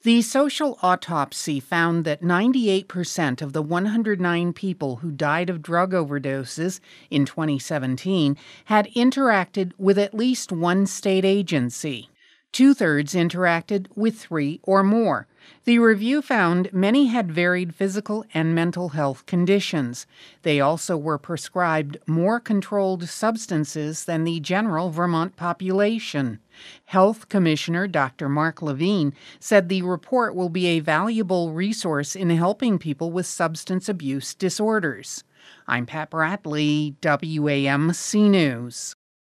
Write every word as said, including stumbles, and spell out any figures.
The social autopsy found that ninety-eight percent of the one hundred nine people who died of drug overdoses in twenty seventeen had interacted with at least one state agency. Two-thirds interacted with three or more. The review found many had varied physical and mental health conditions. They also were prescribed more controlled substances than the general Vermont population. Health Commissioner Doctor Mark Levine said the report will be a valuable resource in helping people with substance abuse disorders. I'm Pat Bradley, W A M C News.